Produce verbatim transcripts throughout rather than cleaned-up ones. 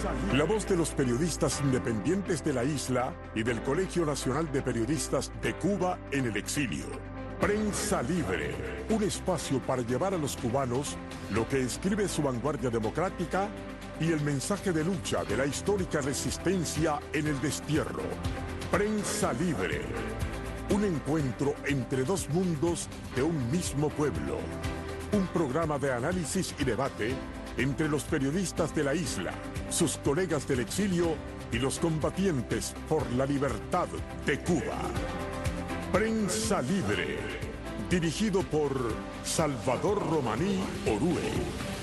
La voz de los periodistas independientes de la isla y del Colegio Nacional de Periodistas de Cuba en el exilio. Prensa Libre, un espacio para llevar a los cubanos lo que escribe su vanguardia democrática y el mensaje de lucha de la histórica resistencia en el destierro. Prensa Libre, un encuentro entre dos mundos de un mismo pueblo. Un programa de análisis y debate entre los periodistas de la isla, sus colegas del exilio y los combatientes por la libertad de Cuba. Prensa Libre, dirigido por Salvador Romaní Orue.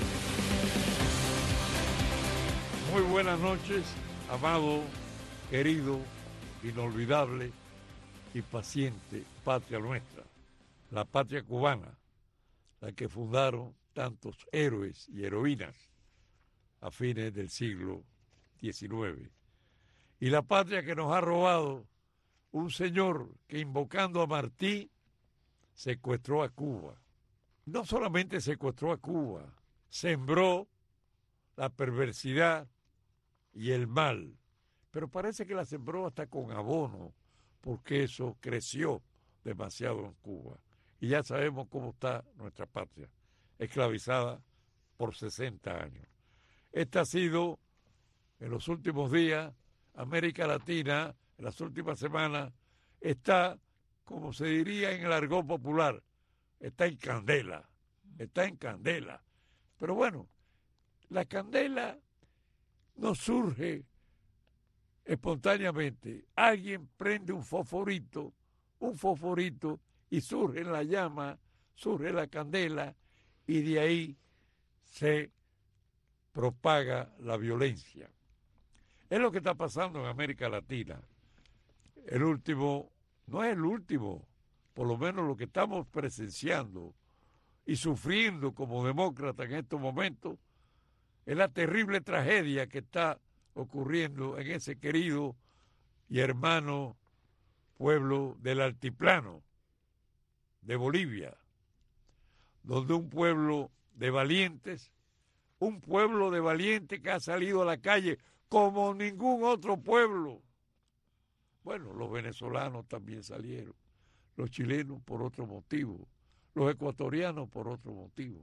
Muy buenas noches, amado, querido, inolvidable y paciente patria nuestra, la patria cubana, la que fundaron tantos héroes y heroínas a fines del siglo diecinueve. Y la patria que nos ha robado un señor que, invocando a Martí, secuestró a Cuba. No solamente secuestró a Cuba, sembró la perversidad y el mal, pero parece que la sembró hasta con abono, porque eso creció demasiado en Cuba. Y ya sabemos cómo está nuestra patria, esclavizada por sesenta años. Esta ha sido, en los últimos días, América Latina, en las últimas semanas, está, como se diría en el argot popular, está en candela, está en candela. Pero bueno, la candela no surge espontáneamente. Alguien prende un fosforito, un fosforito, y surge la llama, surge la candela, y de ahí se propaga la violencia. Es lo que está pasando en América Latina. El último, no es el último, por lo menos lo que estamos presenciando y sufriendo como demócratas en estos momentos, es la terrible tragedia que está ocurriendo en ese querido y hermano pueblo del altiplano de Bolivia, donde un pueblo de valientes, un pueblo de valientes que ha salido a la calle como ningún otro pueblo. Bueno, los venezolanos también salieron, los chilenos por otro motivo, los ecuatorianos por otro motivo.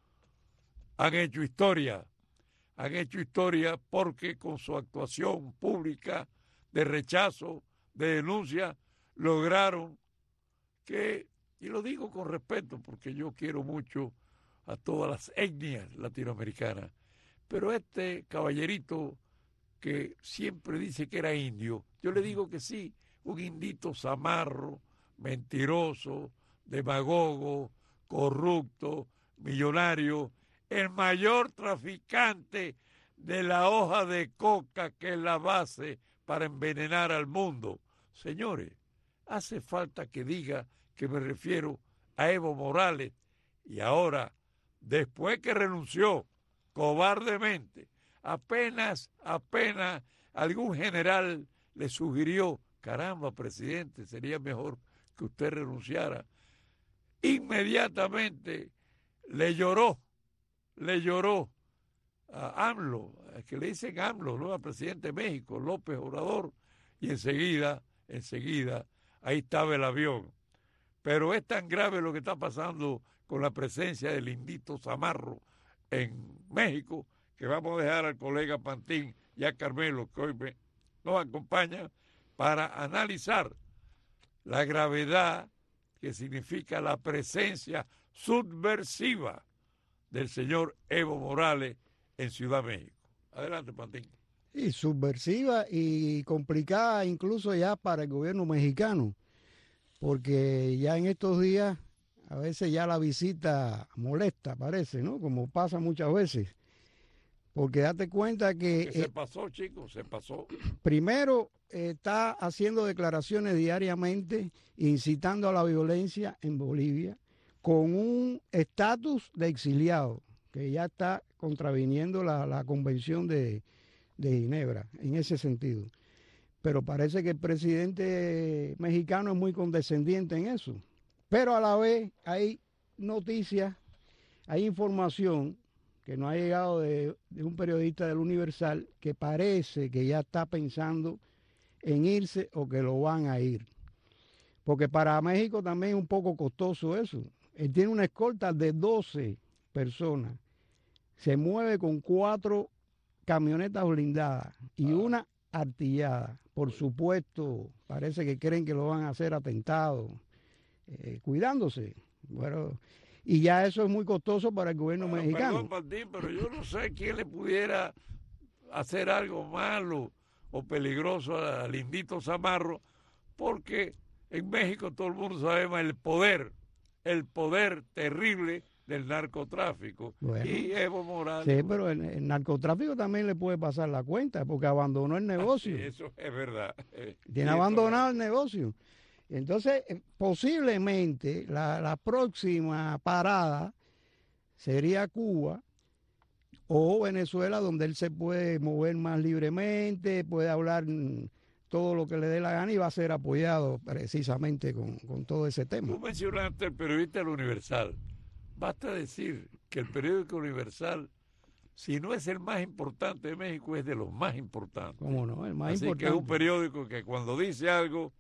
Han hecho historia, han hecho historia porque con su actuación pública de rechazo, de denuncia, lograron que, y lo digo con respeto porque yo quiero mucho a todas las etnias latinoamericanas, pero este caballerito que siempre dice que era indio, yo le digo que sí, un indito zamarro, mentiroso, demagogo, corrupto, millonario, el mayor traficante de la hoja de coca que es la base para envenenar al mundo. Señores, hace falta que diga que me refiero a Evo Morales, y ahora, después que renunció cobardemente, apenas, apenas algún general le sugirió, caramba, presidente, sería mejor que usted renunciara, inmediatamente le lloró, le lloró a AMLO, que le dicen AMLO, ¿no?, al presidente de México, López Obrador, y enseguida, enseguida, ahí estaba el avión. Pero es tan grave lo que está pasando con la presencia del indito zamarro en México, que vamos a dejar al colega Pantín y a Carmelo, que hoy me, nos acompaña, para analizar la gravedad que significa la presencia subversiva del señor Evo Morales en Ciudad México. Adelante, Pantín. Y subversiva y complicada incluso ya para el gobierno mexicano, porque ya en estos días a veces ya la visita molesta, parece, ¿no? Como pasa muchas veces. Porque date cuenta que... que se eh, pasó, chicos, se pasó. Primero, eh, está haciendo declaraciones diariamente, incitando a la violencia en Bolivia, con un estatus de exiliado, que ya está contraviniendo la, la convención de, de Ginebra, en ese sentido. Pero parece que el presidente mexicano es muy condescendiente en eso. Pero a la vez hay noticias, hay información que no ha llegado de, de un periodista del Universal que parece que ya está pensando en irse o que lo van a ir. Porque para México también es un poco costoso eso. Él tiene una escolta de doce personas. Se mueve con cuatro camionetas blindadas y ah. una artillada. Por supuesto, parece que creen que lo van a hacer atentado, eh, cuidándose. Bueno, y ya eso es muy costoso para el gobierno bueno, mexicano. Perdón, Martín, pero yo no sé quién le pudiera hacer algo malo o peligroso al Indito Zamarro, porque en México todo el mundo sabe el poder, el poder terrible del narcotráfico. Bueno, y Evo Morales. Sí, pero el, el narcotráfico también le puede pasar la cuenta, porque abandonó el negocio. Ah, sí, eso es verdad. Tiene sí, abandonado el negocio. Entonces, posiblemente la, la próxima parada sería Cuba o Venezuela, donde él se puede mover más libremente, puede hablar todo lo que le dé la gana y va a ser apoyado precisamente con, con todo ese tema. Tú mencionaste el periodista del Universal. Basta decir que el periódico Universal, si no es el más importante de México, es de los más importantes. ¿Cómo no? El más Así importante. que es un periódico que cuando dice algo,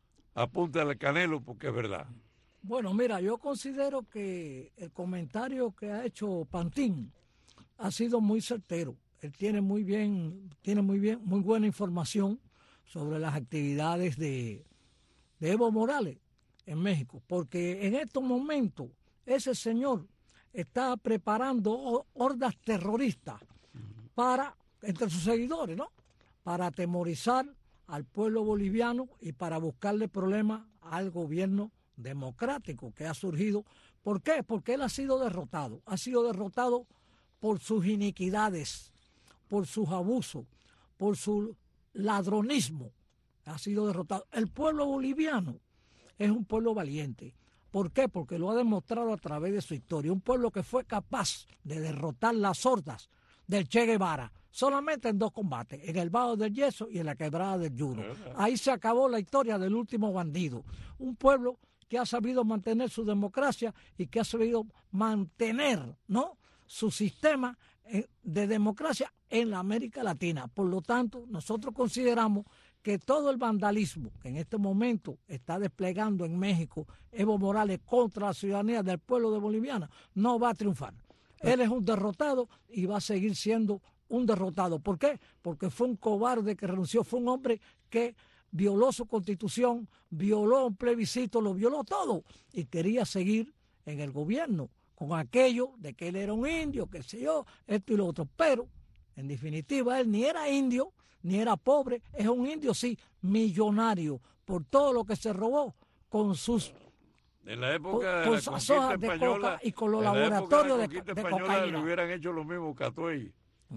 apunta al canelo porque es verdad. Bueno, mira, yo considero que el comentario que ha hecho Pantín ha sido muy certero. Él tiene muy bien, tiene muy bien, muy buena información sobre las actividades de, de Evo Morales en México, porque en estos momentos ese señor está preparando hordas terroristas para, entre sus seguidores, ¿no? Para atemorizar al pueblo boliviano y para buscarle problemas al gobierno democrático que ha surgido. ¿Por qué? Porque él ha sido derrotado, ha sido derrotado por sus iniquidades, por sus abusos, por su ladronismo, ha sido derrotado. El pueblo boliviano es un pueblo valiente. ¿Por qué? Porque lo ha demostrado a través de su historia. Un pueblo que fue capaz de derrotar las hordas del Che Guevara, solamente en dos combates, en el Bajo del Yeso y en la Quebrada del Yuno. Ahí se acabó la historia del último bandido. Un pueblo que ha sabido mantener su democracia y que ha sabido mantener, ¿no?, su sistema de democracia en la América Latina. Por lo tanto, nosotros consideramos que todo el vandalismo que en este momento está desplegando en México Evo Morales contra la ciudadanía del pueblo de Boliviana no va a triunfar. Él es un derrotado y va a seguir siendo un derrotado. ¿Por qué? Porque fue un cobarde que renunció, fue un hombre que violó su constitución, violó un plebiscito, lo violó todo y quería seguir en el gobierno con aquello de que él era un indio, qué sé yo, esto y lo otro. Pero, en definitiva, él ni era indio, ni era pobre, es un indio, sí, millonario, por todo lo que se robó con sus... En la época con, de con la sus hojas conquista de española, coca y con los en la laboratorios época de, la de, de española cocaína. Le hubieran hecho lo mismo Catuey.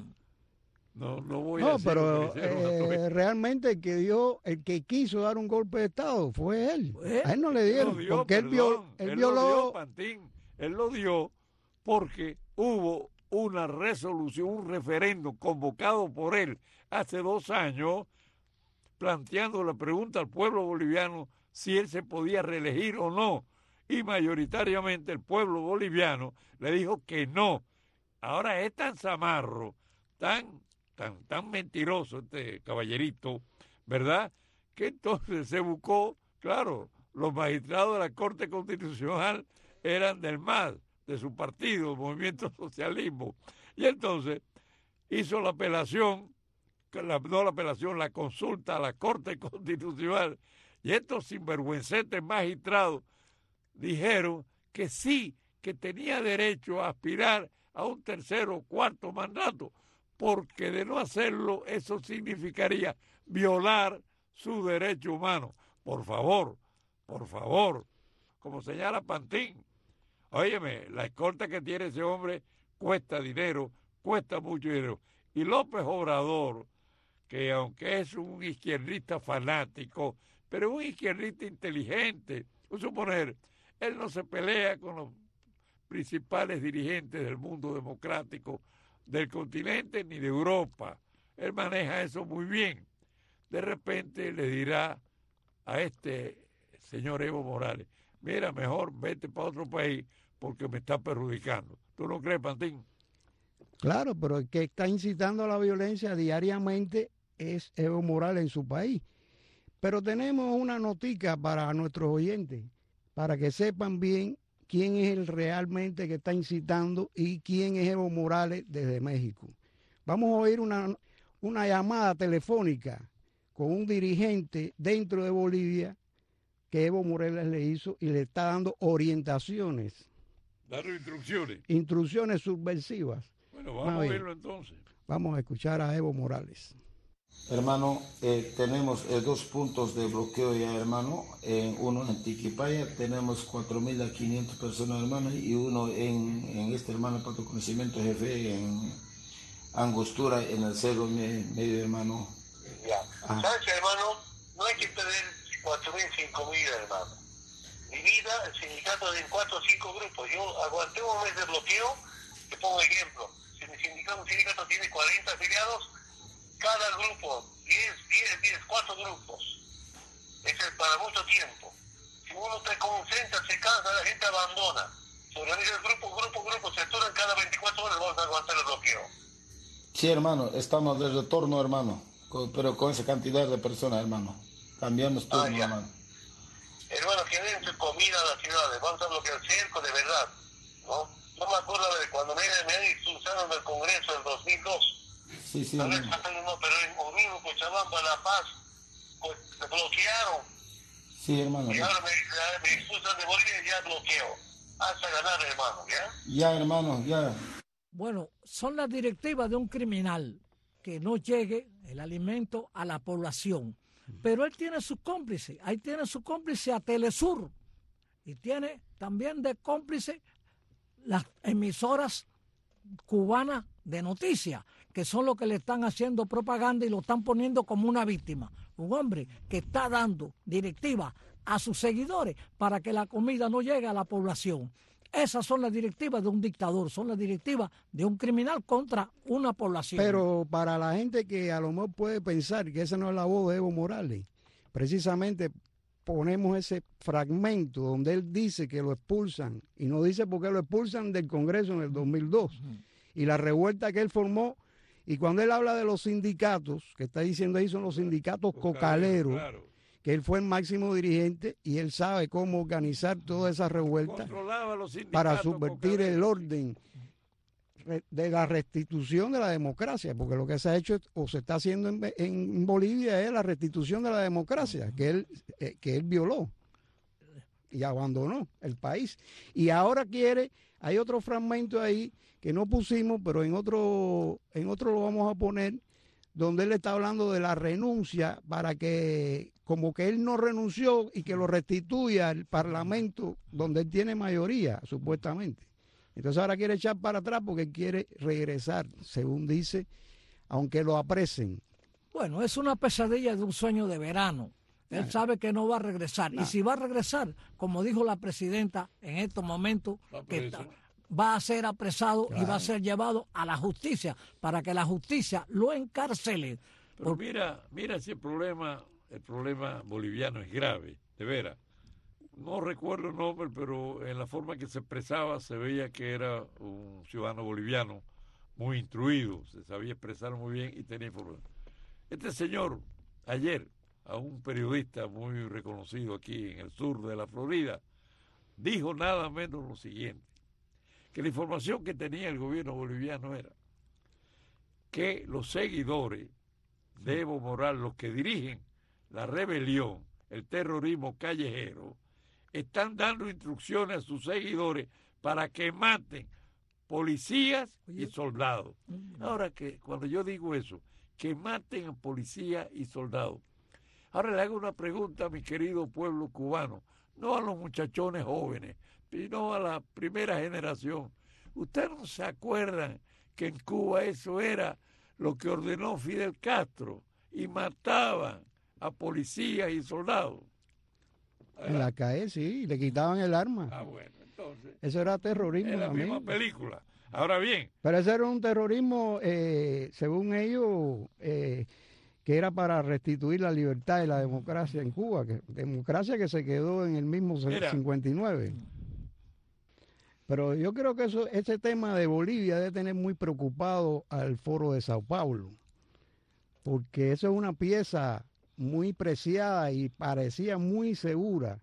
No, no voy a No, decir pero eh, eh, realmente el que dio, el que quiso dar un golpe de Estado fue él. ¿Eh? A él no le dieron, él dio, porque perdón, él, viol, él, él violó... Lo dio, Pantín, él lo dio porque hubo una resolución, un referendo convocado por él hace dos años, planteando la pregunta al pueblo boliviano si él se podía reelegir o no. Y mayoritariamente el pueblo boliviano le dijo que no. Ahora es tan zamarro, tan, tan, tan mentiroso este caballerito, ¿verdad?, que entonces se buscó, claro, los magistrados de la Corte Constitucional eran del M A S, de su partido, Movimiento Socialismo, y entonces hizo la apelación, la, no la apelación, la consulta a la Corte Constitucional, y estos sinvergüencetes magistrados dijeron que sí, que tenía derecho a aspirar a un tercer o cuarto mandato, porque de no hacerlo eso significaría violar su derecho humano. Por favor, por favor, como señala Pantín, óyeme, la escolta que tiene ese hombre cuesta dinero, cuesta mucho dinero. Y López Obrador, que aunque es un izquierdista fanático, pero es un izquierdista inteligente, por suponer, él no se pelea con los principales dirigentes del mundo democrático del continente ni de Europa. Él maneja eso muy bien. De repente le dirá a este señor Evo Morales, mira, mejor vete para otro país porque me está perjudicando. ¿Tú no crees, Pantín? Claro, pero el que está incitando a la violencia diariamente es Evo Morales en su país. Pero tenemos una notica para nuestros oyentes, para que sepan bien quién es el realmente que está incitando y quién es Evo Morales desde México. Vamos a oír una, una llamada telefónica con un dirigente dentro de Bolivia que Evo Morales le hizo y le está dando orientaciones. Dando instrucciones. Instrucciones subversivas. Bueno, vamos a, a verlo entonces. Vamos a escuchar a Evo Morales. Hermano, eh, tenemos eh, dos puntos de bloqueo ya, hermano. Eh, uno en Tiquipaya, tenemos cuatro mil quinientas personas, hermano, y uno en, en este, hermano, para tu conocimiento, jefe, en Angostura, en el Cerro Medio, hermano. Ya. Ah. ¿Sabes, hermano? No hay que pedir cuatro mil, cinco mil, hermano. Mi vida, el sindicato de cuatro o cinco grupos. Yo aguanté un mes de bloqueo. Te pongo ejemplo. Si mi sindicato, un sindicato tiene cuarenta afiliados, cada grupo, diez, diez, diez, cuatro grupos. Eso es para mucho tiempo. Si uno te concentra, se cansa, la gente abandona. Se organiza el grupo, grupo, grupo, se aturan cada veinticuatro horas, vamos a aguantar el bloqueo. Sí, hermano, estamos de retorno, hermano, con, pero con esa cantidad de personas, hermano. Cambiamos todo, ah, hermano. Hermano, que den su comida a las ciudades, vamos a bloquear el cerco de verdad, ¿no? No me acuerdo de cuando me, me expulsaron del Congreso en dos mil dos. Sí, sí. No, no, pero en Unido, Cochabamba, La Paz, pues, me bloquearon. Sí, hermano. Y ahora me, me expulsan de Bolivia y ya bloqueo. Hasta ganar, hermano, ¿ya? Ya, hermano, ya. Bueno, son las directivas de un criminal que no llegue el alimento a la población. Pero él tiene sus cómplices. Ahí tiene su cómplice a Telesur. Y tiene también de cómplice las emisoras cubanas de noticias, que son los que le están haciendo propaganda y lo están poniendo como una víctima. Un hombre que está dando directivas a sus seguidores para que la comida no llegue a la población. Esas son las directivas de un dictador, son las directivas de un criminal contra una población. Pero para la gente que a lo mejor puede pensar que esa no es la voz de Evo Morales, precisamente ponemos ese fragmento donde él dice que lo expulsan, y no dice por qué lo expulsan del Congreso en el dos mil dos, uh-huh. y la revuelta que él formó, y cuando él habla de los sindicatos, que está diciendo ahí son los sindicatos cocaleros, claro. que él fue el máximo dirigente y él sabe cómo organizar toda esa revuelta para subvertir cocaleros. El orden de la restitución de la democracia, porque lo que se ha hecho o se está haciendo en, en Bolivia es la restitución de la democracia, que él, eh, que él violó y abandonó el país. Y ahora quiere, hay otro fragmento ahí que no pusimos, pero en otro, en otro lo vamos a poner, donde él está hablando de la renuncia para que, como que él no renunció y que lo restituya al Parlamento donde él tiene mayoría, supuestamente. Entonces ahora quiere echar para atrás porque quiere regresar, según dice, aunque lo apresen. Bueno, es una pesadilla de un sueño de verano. Él nah. sabe que no va a regresar. Nah. Y si va a regresar, como dijo la presidenta en estos momentos, que está, va a ser apresado claro. y va a ser llevado a la justicia para que la justicia lo encarcele. Pero Por... mira, mira ese problema, el problema boliviano es grave, de veras. No recuerdo el nombre, pero en la forma que se expresaba se veía que era un ciudadano boliviano muy instruido, se sabía expresar muy bien y tenía información. Este señor, ayer, a un periodista muy reconocido aquí en el sur de la Florida, dijo nada menos lo siguiente, que la información que tenía el gobierno boliviano era que los seguidores de Evo Morales, los que dirigen la rebelión, el terrorismo callejero, están dando instrucciones a sus seguidores para que maten policías y soldados. Ahora, que cuando yo digo eso, que maten a policías y soldados. Ahora le hago una pregunta a mi querido pueblo cubano, no a los muchachones jóvenes, sino a la primera generación. ¿Ustedes no se acuerdan que en Cuba eso era lo que ordenó Fidel Castro y mataban a policías y soldados? En la calle, sí, le quitaban el arma. Ah, bueno, entonces. Eso era terrorismo. Es la también. misma película. Ahora bien. Pero ese era un terrorismo, eh, según ellos, eh, que era para restituir la libertad y la democracia en Cuba, que democracia que se quedó en el mismo Mira, cincuenta y nueve. Pero yo creo que eso, ese tema de Bolivia debe tener muy preocupado al Foro de Sao Paulo, porque eso es una pieza muy preciada y parecía muy segura,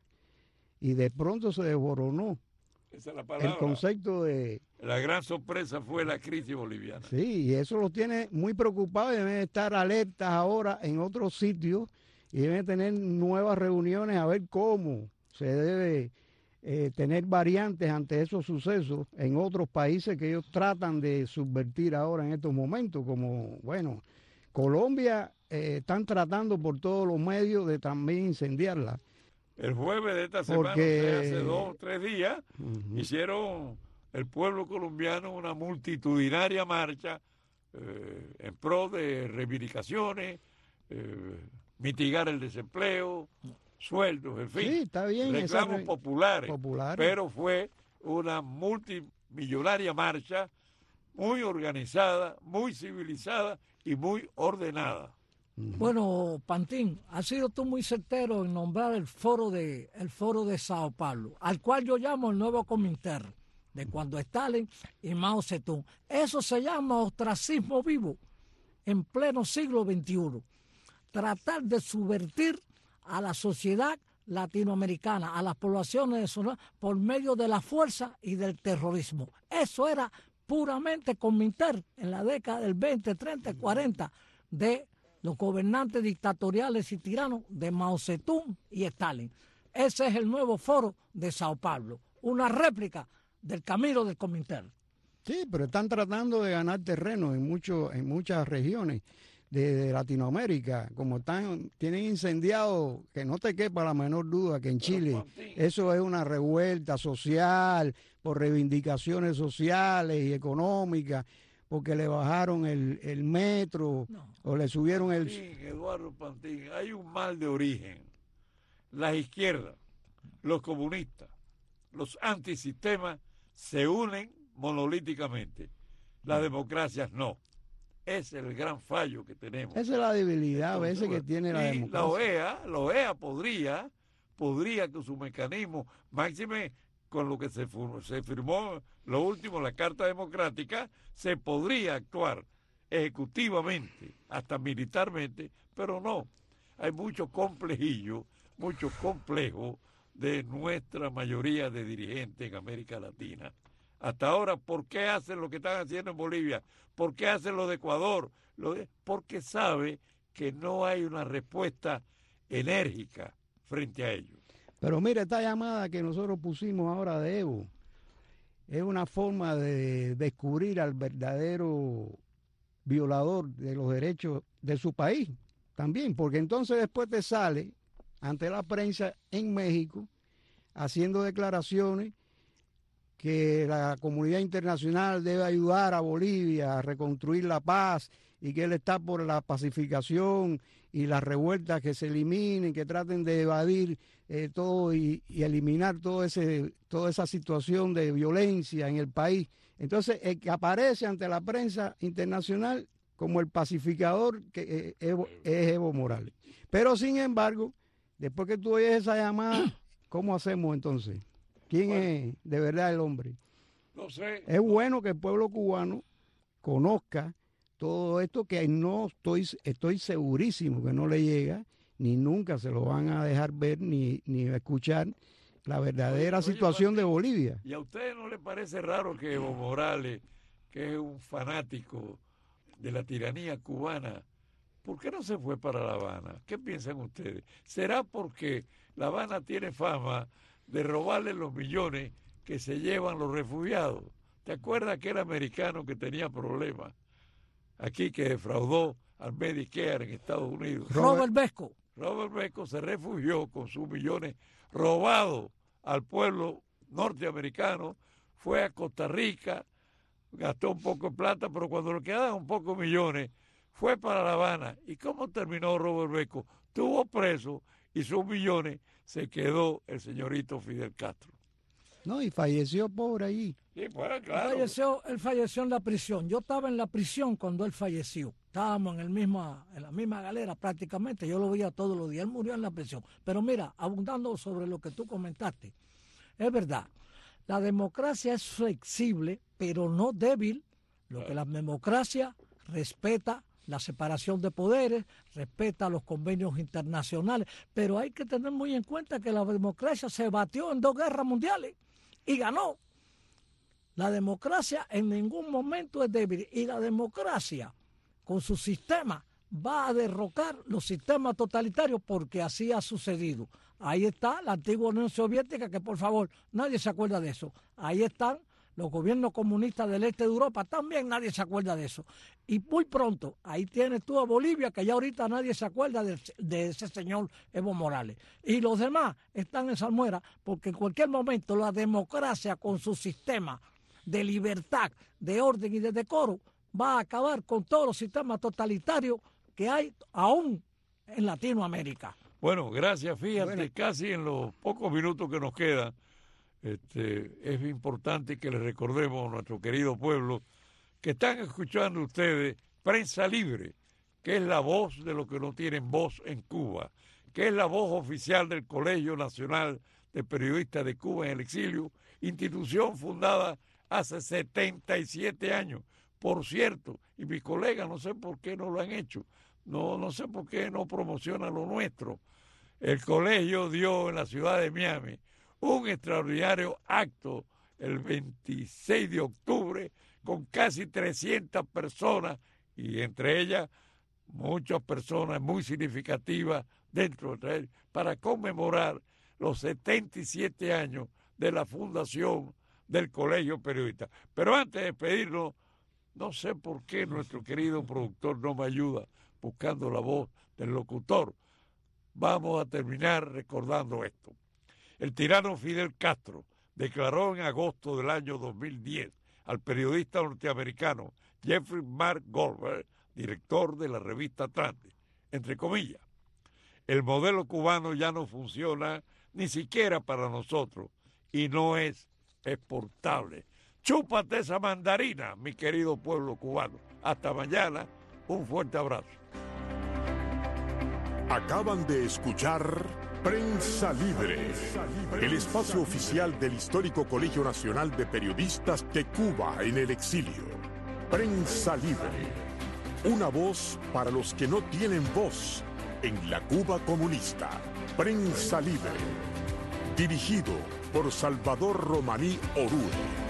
y de pronto se desboronó. Esa es la palabra. El concepto de... La gran sorpresa fue la crisis boliviana. Sí, y eso los tiene muy preocupados y deben estar alertas ahora en otros sitios y deben tener nuevas reuniones a ver cómo se debe eh, tener variantes ante esos sucesos en otros países que ellos tratan de subvertir ahora en estos momentos, como, bueno, Colombia eh, están tratando por todos los medios de también incendiarla. El jueves de esta semana, Porque... o sea, hace dos o tres días, Uh-huh. hicieron el pueblo colombiano una multitudinaria marcha eh, en pro de reivindicaciones, eh, mitigar el desempleo, sueldos, en fin, Sí, está bien, reclamos re... populares, populares, pero fue una multimillonaria marcha muy organizada, muy civilizada y muy ordenada. Bueno, Pantín, has sido tú muy certero en nombrar el foro de el foro de Sao Paulo, al cual yo llamo el nuevo Comintern, de cuando Stalin y Mao Zedong. Eso se llama ostracismo vivo en pleno siglo veintiuno. Tratar de subvertir a la sociedad latinoamericana, a las poblaciones de zona, por medio de la fuerza y del terrorismo. Eso era puramente Comintern en la década del veinte, treinta, cuarenta de los gobernantes dictatoriales y tiranos de Mao Zedong y Stalin. Ese es el nuevo foro de Sao Paulo, una réplica del camino del Comintern. Sí, pero están tratando de ganar terreno en muchos, en muchas regiones de, de Latinoamérica, como están, tienen incendiado, que no te quepa la menor duda que en Chile eso es una revuelta social por reivindicaciones sociales y económicas, porque le bajaron el, el metro no. o le subieron Pantín, el... Eduardo Pantín, hay un mal de origen. Las izquierdas, los comunistas, los antisistemas se unen monolíticamente. Las democracias no. Ese es el gran fallo que tenemos. Esa es la debilidad a veces que tiene la y democracia. La O E A, la O E A podría, podría con su mecanismo, máxime con lo que se, se firmó lo último, la Carta Democrática, se podría actuar ejecutivamente, hasta militarmente, pero no. Hay mucho complejillo, mucho complejo de nuestra mayoría de dirigentes en América Latina. Hasta ahora, ¿por qué hacen lo que están haciendo en Bolivia? ¿Por qué hacen lo de Ecuador? Lo de... Porque sabe que no hay una respuesta enérgica frente a ellos. Pero mira, esta llamada que nosotros pusimos ahora de Evo es una forma de descubrir al verdadero violador de los derechos de su país también, porque entonces después te sale ante la prensa en México haciendo declaraciones que la comunidad internacional debe ayudar a Bolivia a reconstruir la paz y que él está por la pacificación y las revueltas que se eliminen, que traten de evadir eh, todo y, y eliminar todo ese, toda esa situación de violencia en el país. Entonces, el que aparece ante la prensa internacional como el pacificador que eh, Evo, es Evo Morales. Pero, sin embargo, después que tú oyes esa llamada, ¿cómo hacemos entonces? ¿Quién bueno, es de verdad el hombre? No sé. Es bueno que el pueblo cubano conozca todo esto que no estoy, estoy segurísimo que no le llega, ni nunca se lo van a dejar ver ni, ni escuchar la verdadera oye, situación oye, de Bolivia. ¿Y a ustedes no les parece raro que Evo Morales, que es un fanático de la tiranía cubana, ¿por qué no se fue para La Habana? ¿Qué piensan ustedes? ¿Será porque La Habana tiene fama de robarle los millones que se llevan los refugiados? ¿Te acuerdas aquel americano que tenía problemas aquí, que defraudó al Medicare en Estados Unidos? Robert Vesco. Robert Vesco se refugió con sus millones robados al pueblo norteamericano, fue a Costa Rica, gastó un poco de plata, pero cuando le quedaban un poco de millones, fue para La Habana. ¿Y cómo terminó Robert Vesco? Estuvo preso y sus millones se quedó el señorito Fidel Castro. No, y falleció pobre allí. Sí, pues, claro. Él falleció, él falleció en la prisión. Yo estaba en la prisión cuando él falleció. Estábamos en, el misma, en la misma galera prácticamente. Yo lo veía todos los días. Él murió en la prisión. Pero mira, abundando sobre lo que tú comentaste, es verdad. La democracia es flexible, pero no débil. Lo que la democracia respeta la separación de poderes, respeta los convenios internacionales, pero hay que tener muy en cuenta que la democracia se batió en dos guerras mundiales y ganó. La democracia en ningún momento es débil y la democracia con su sistema va a derrocar los sistemas totalitarios porque así ha sucedido. Ahí está la antigua Unión Soviética, que por favor, nadie se acuerda de eso. Ahí están los gobiernos comunistas del este de Europa, también nadie se acuerda de eso. Y muy pronto, ahí tienes tú a Bolivia, que ya ahorita nadie se acuerda de, de ese señor Evo Morales. Y los demás están en salmuera, porque en cualquier momento la democracia con su sistema de libertad, de orden y de decoro va a acabar con todos los sistemas totalitarios que hay aún en Latinoamérica. Bueno, gracias. Fíjate, Bueno. casi en los pocos minutos que nos quedan, este, es importante que les recordemos a nuestro querido pueblo que están escuchando ustedes Prensa Libre, que es la voz de los que no tienen voz en Cuba, que es la voz oficial del Colegio Nacional de Periodistas de Cuba en el Exilio, institución fundada hace setenta y siete años. Por cierto, y mis colegas no sé por qué no lo han hecho, no, no sé por qué no promocionan lo nuestro. El colegio dio en la ciudad de Miami un extraordinario acto el veintiséis de octubre con casi trescientas personas y entre ellas muchas personas muy significativas dentro de él para conmemorar los setenta y siete años de la fundación del Colegio Periodista. Pero antes de despedirnos, no sé por qué nuestro querido productor no me ayuda buscando la voz del locutor. Vamos a terminar recordando esto. El tirano Fidel Castro declaró en agosto del año dos mil diez al periodista norteamericano Jeffrey Mark Goldberg, director de la revista Atlante, entre comillas, el modelo cubano ya no funciona ni siquiera para nosotros y no es exportable. Chúpate esa mandarina, mi querido pueblo cubano. Hasta mañana, un fuerte abrazo. Acaban de escuchar Prensa Libre, el espacio oficial del histórico Colegio Nacional de Periodistas de Cuba en el exilio. Prensa Libre, una voz para los que no tienen voz en la Cuba comunista. Prensa Libre, dirigido por Salvador Romaní Orue.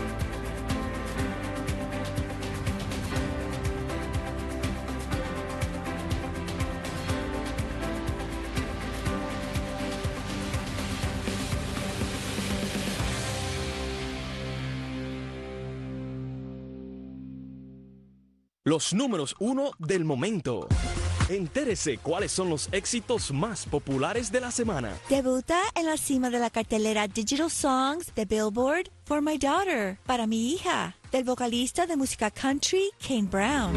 Los números uno del momento. Entérese cuáles son los éxitos más populares de la semana. Debuta en la cima de la cartelera Digital Songs de Billboard For My Daughter, para mi hija, del vocalista de música country Kane Brown.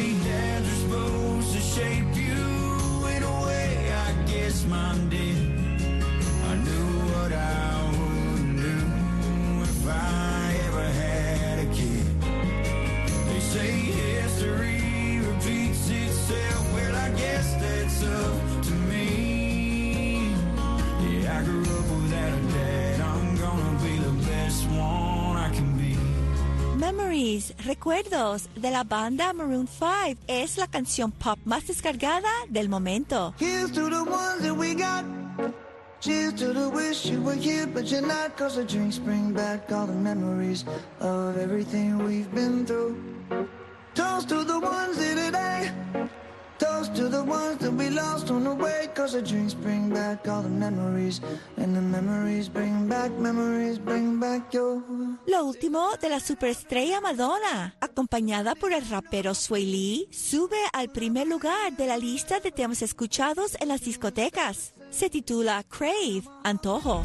Memories, recuerdos de la banda Maroon five, es la canción pop más descargada del momento. Here's to the ones that we got. Cheers to the wish you were here but you're not, 'cause the drinks bring back all the memories of everything we've been through. Toast to the ones here today. Toast to the ones that we lost on the way, 'cause the drinks bring back all the memories, and the memories bring back, memories bring back your... Lo último de la superestrella Madonna, acompañada por el rapero Sway Lee, sube al primer lugar de la lista de temas escuchados en las discotecas. Se titula Crave, Antojo.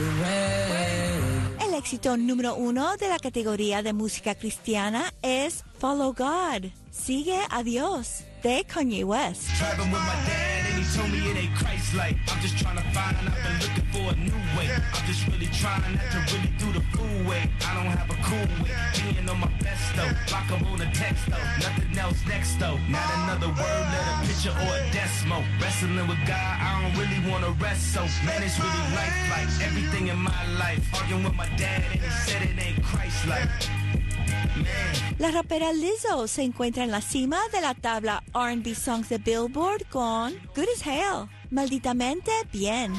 El éxito número uno de la categoría de música cristiana es Follow God. Sigue a Dios. De Kanye West. Driving with my dad and he told me it ain't Christ-like. I'm just trying to find, I've been looking for a new way. I'm just really trying not to really do the fool way. I don't have a cool way. Being on my best though. Block up on the text though. Nothing else next though. Not another word, let a picture or a decimal. Wrestling with God, I don't really want to rest. So man, it's really life-like. Everything in my life. Arguing with my dad and he said it ain't Christ-like. La rapera Lizzo se encuentra en la cima de la tabla R and B Songs de Billboard con Good as Hell, Malditamente Bien.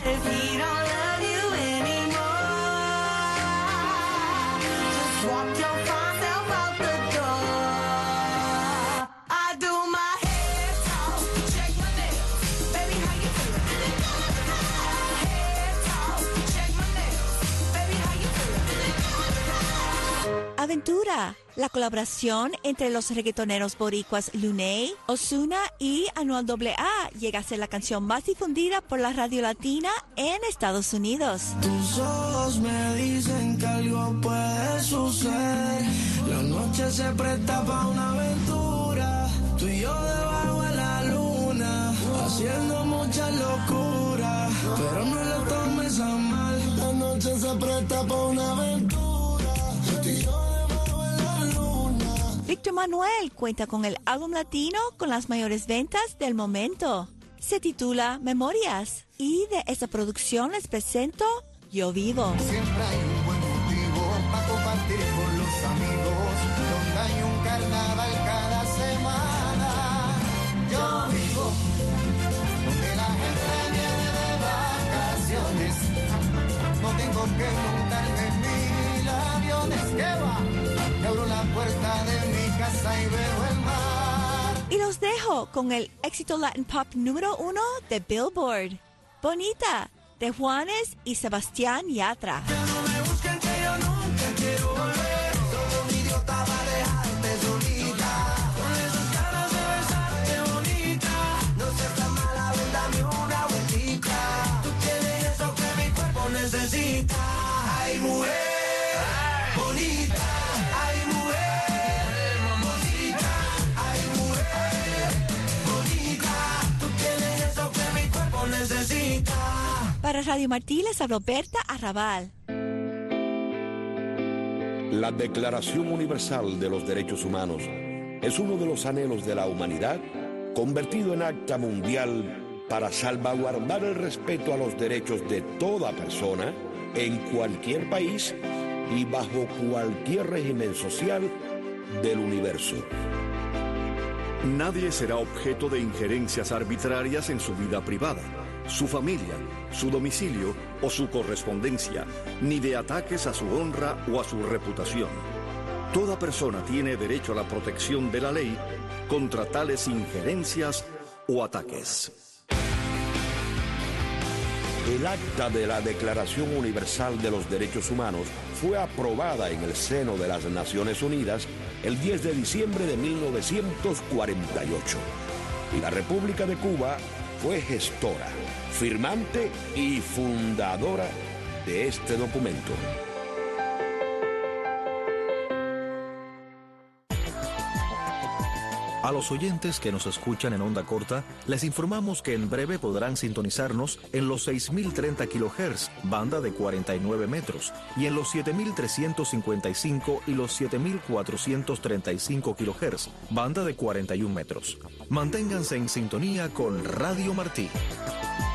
Aventura, la colaboración entre los reggaetoneros boricuas Lunay, Ozuna y Anuel doble A llega a ser la canción más difundida por la radio latina en Estados Unidos. Tus ojos me dicen que algo puede suceder. La noche se presta para una aventura. Tú y yo debajo de la luna, haciendo mucha locura. Pero no lo tomes a mal. La noche se presta para una aventura. Tú y yo Víctor Manuel cuenta con el álbum latino con las mayores ventas del momento. Se titula Memorias y de esta producción les presento Yo Vivo. Siempre hay un buen motivo para compartir con los amigos, donde hay un carnaval cada semana. Yo vivo, donde la gente viene de vacaciones. No tengo que montarme en mil aviones. ¿Qué va? Y abro la puerta de mi casa y veo el mar. Y los dejo con el éxito Latin Pop número uno de Billboard, Bonita, de Juanes y Sebastián Yatra. Que no me busquen, que yo nunca quiero volver. Todo un idiota va a dejarte solita. Con esas ganas de besarte bonita. No seas tan mala, ven, dame una vueltita. Tú tienes eso que mi cuerpo necesita. Ay, mujer. Para Radio Martí les habló Berta Arrabal. La Declaración Universal de los Derechos Humanos es uno de los anhelos de la humanidad convertido en acta mundial para salvaguardar el respeto a los derechos de toda persona en cualquier país y bajo cualquier régimen social del universo. Nadie será objeto de injerencias arbitrarias en su vida privada, su familia, su domicilio o su correspondencia, ni de ataques a su honra o a su reputación. Toda persona tiene derecho a la protección de la ley contra tales injerencias o ataques. El acta de la Declaración Universal de los Derechos Humanos fue aprobada en el seno de las Naciones Unidas el diez de diciembre de mil novecientos cuarenta y ocho. Y la República de Cuba fue gestora, firmante y fundadora de este documento. A los oyentes que nos escuchan en onda corta, les informamos que en breve podrán sintonizarnos en los seis mil treinta kilohertz, banda de cuarenta y nueve metros, y en los siete mil trescientos cincuenta y cinco y los siete mil cuatrocientos treinta y cinco kilohertz, banda de cuarenta y un metros. Manténganse en sintonía con Radio Martí.